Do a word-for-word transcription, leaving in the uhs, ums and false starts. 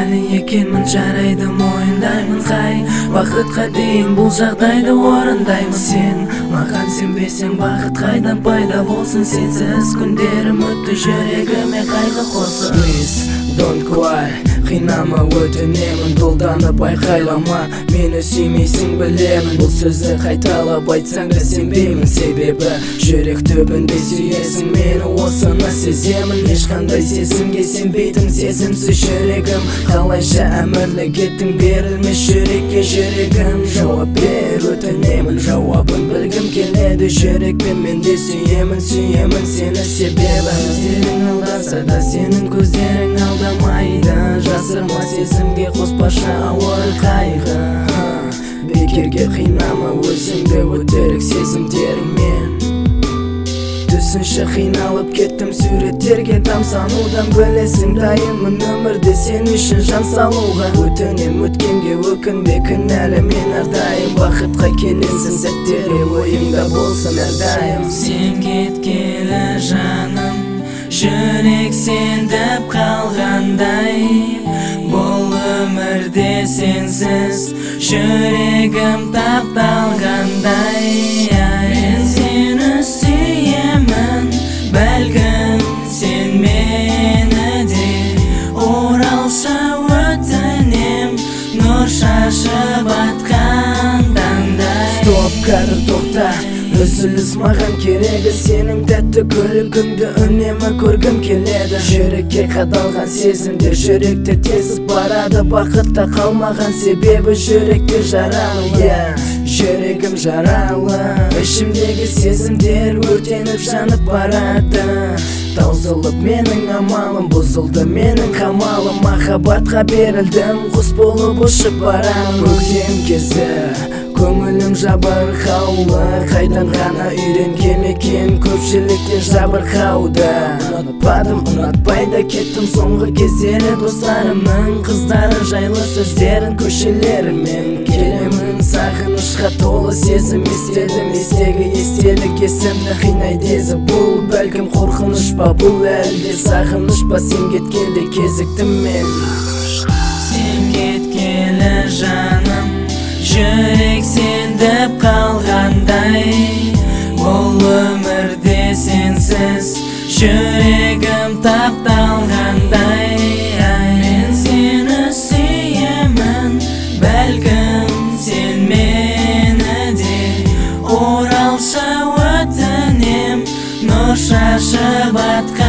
әлі екенмін, жарайды мойындаймын. Қай бақытқа дейін бұл жағдайды орындаймын. Сен маған сенбесең бақыт қайдан пайда болсын? Сенсіз күндерім өтті, жүрегіме қайғы қосын. Please don't cry, қинама өтінемін. Долданып айқайлама, мені сүймейсің білемін. Бұл сөзді қайталап айтсаң да сенбеймін, себебі жүрек түбінде сүйесің мені, осыны сеземін. Ешқандай сезімге сенбейтін сезімсіз жүрегім. Қалайша әмірлік еттің, берілмес жүрекке жүрегім. Жауап бер өтінемін, жауабын білгім келеді. Жүрекпен мен де сүйемін, сүйемін сені, себебі сөздерің алдаса да сенің көздерің алдамайды. Жасырма сезімге, қоспаша ауыр қайғы. Бекерге қинама өзіңді өтірік сезімдеріңмен. Түсінші қиналып кеттім суреттерге тамсанудан. Білесің дайынмын өмірде сен үшін жан салуға. Өтінем өткенге өкінбе, кінәлі мен әрдайым. Бақытқа келесің сәттері ойыңда болсын әрдайым. Сен кеткелі жаным, жүрек сендіп қалғандай. Бұл өмірде сенсіз жүрегім тапталғандай. Мен сені сүйемін, бәлкім сен мені де. Оралшы өтінем, нұр шашып атқан таңдай. Стоп, кәрі тоқта, үзіліс маған керегі. Сенің тәтті күлкіңді үнемі көргім келеді. Жүрекке қадалған сезімдер жүректі тесіп барады. Бақытта қалмаған себебі жүректе жаралы. yeah. Жүрегім жаралы, ішімдегі сезімдер өртеніп жанып барады. Таусылып менің амалым, бұзылды менің қамалым. Махаббатқа берілдім, құс болып ұшып барамын. Көктем кезі көңілім жабырқаулы, қайдан ғана үйренген екен көпшіліктен жабырқауды. Ұнатпадым, ұнатпай да кеттім соңғы кездері достарымның қыздары жайлы сөздерін көшелерімен. Келемін сағынышқа толы сезім, естедім естегі естелік есімді қинайды езі. Бұл бәлкім қорқыныш па, бұл әлде сағыныш па? Сен кеткенде кезіктім мен. Сен кеткелі жаным, жүрек сендіп қалғандай. Бұл өмірде сенсіз жүрегім тапталғандай. Мен сені сүйемін, бәлкім сен мені де. Оралшы өтінем, нұр шашып атқан